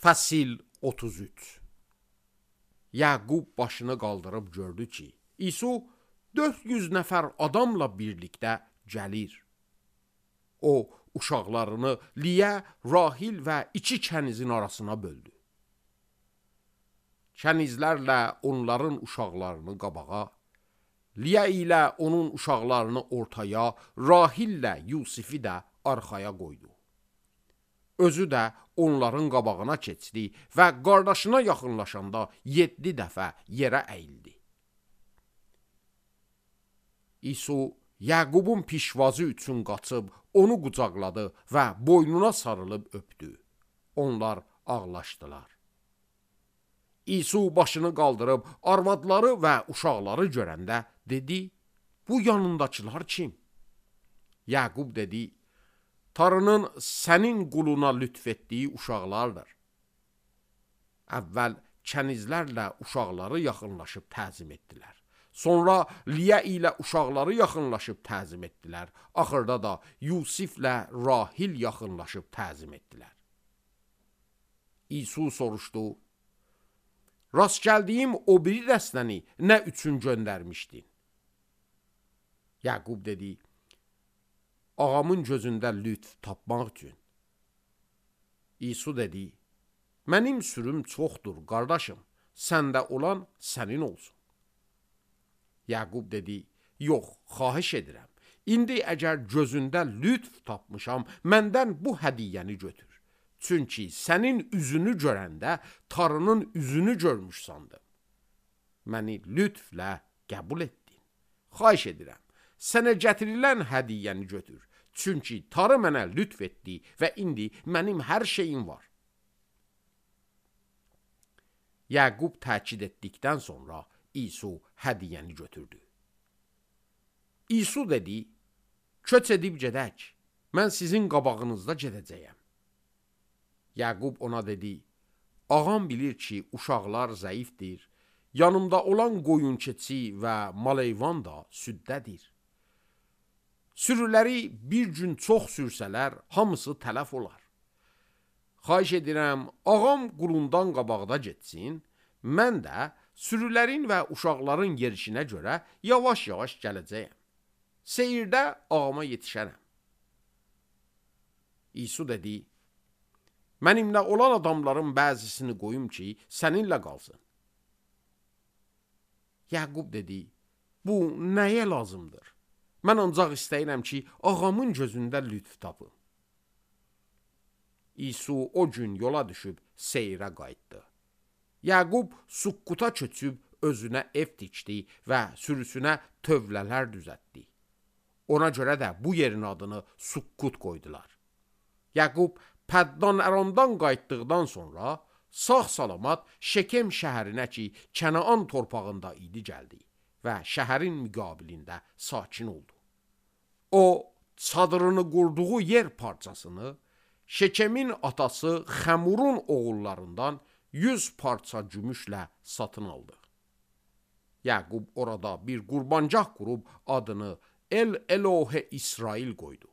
Fəsil 33. Yaqub başını qaldırıb gördü ki, İsu 400 nəfər adamla birlikdə gəlir. O, uşaqlarını Liyə, Rahil və 2 kənizin arasına böldü. Kənizlərlə onların uşaqlarını qabağa, Liyə ilə onun uşaqlarını ortaya, Rahillə Yusifi də arxaya qoydu. Özü də onların qabağına keçdi və qardaşına yaxınlaşanda 7 dəfə yerə əyildi. İsu Yaqubun pişvazı üçün qaçıb onu qucaqladı və boynuna sarılıb öpdü. Onlar ağlaşdılar. İsu başını qaldırıb arvadları və uşaqları görəndə dedi, bu yanındakılar kim? Yaqub dedi, Tanrının sənin quluna lütf etdiyi uşaqlardır. Əvvəl kənizlərlə uşaqları yaxınlaşıb təzim etdilər. Sonra Liyə ilə uşaqları yaxınlaşıb təzim etdilər. Axırda da Yusiflə Rahil yaxınlaşıb təzim etdilər. İsu soruşdu, rast gəldiyim o biri dəstəni nə üçün göndərmişdin? Yaqub dedi, ağamın gözündə lütf tapmaq üçün. İsu dedi, mənim sürüm çoxdur, qardaşım, səndə olan sənin olsun. Yaqub dedi, yox, xahiş edirəm. İndi əgər gözündə lütf tapmışam, məndən bu hədiyyəni götür. Çünki sənin üzünü görəndə Tanrının üzünü görmüş sandım. Məni lütflə qəbul etdin. Xahiş edirəm, sənə gətirilən hədiyyəni götür. Çünki Tanrı mənə lütf etdi və indi mənim hər şeyim var. Yaqub təkid etdikdən sonra İsu hədiyyəni götürdü. İsu dedi, köç edib gedək, mən sizin qabağınızda gedəcəyəm. Yaqub ona dedi, ağam bilir ki, uşaqlar zəifdir, yanımda olan qoyun keçi və maleyvan da süddədir. Sürüləri bir gün çox sürsələr, hamısı tələf olar. Xahiş edirəm, ağam qulundan qabaqda getsin, mən də sürülərin və uşaqların yerişinə görə yavaş-yavaş gələcəyəm. Seyirdə ağama yetişərəm. İsu dedi, mənimlə olan adamların bəzisini qoyum ki, səninlə qalsın. Yaqub dedi, bu nəyə lazımdır? Mən ancaq istəyirəm ki, ağamın gözündə lütf tapım. İsu o gün yola düşüb seyrə qayıtdı. Yaqub Sukkuta köçüb özünə ev tikdi və sürüsünə tövlələr düzəltdi. Ona görə də bu yerin adını Sukkut qoydular. Yaqub Pəddan Əramdan qayıtdıqdan sonra sağ-salamat Şekem şəhərinə ki, Kənaan torpağında idi gəldi və şəhərin müqabilində sakin oldu. O, çadırını qurduğu yer parçasını Şekemin atası Xəmurun oğullarından 100 parça gümüşlə satın aldı. Yaqub orada bir qurbancaq qurub adını El Elohe İsrail qoydu.